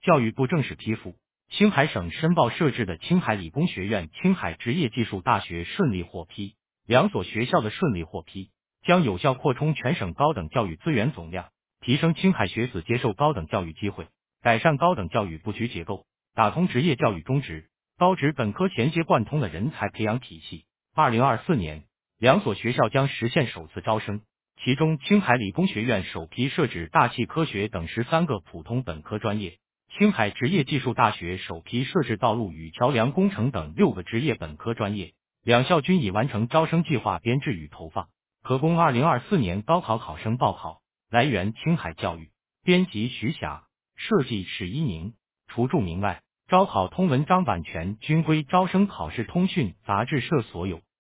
教育部正式批复，青海省申报设置的青海理工学院、青海职业技术大学顺利获批，两所学校的顺利获批，将有效扩充全省高等教育资源总量，提升青海学子接受高等教育机会，改善高等教育布局结构，打通职业教育中职、高职本科衔接贯通的人才培养体系。2024年，两所学校将实现首次招生，其中青海理工学院首批设置大气科学等13个普通本科专业，青海职业技术大学首批设置道路与桥梁工程等6个职业本科专业，两校均已完成招生计划编制与投放，可供2024年高考考生报考。来源：青海教育，编辑：徐霞，设计：史一宁，除注明外，招考通文章版权均归招生考试通讯杂志社所有。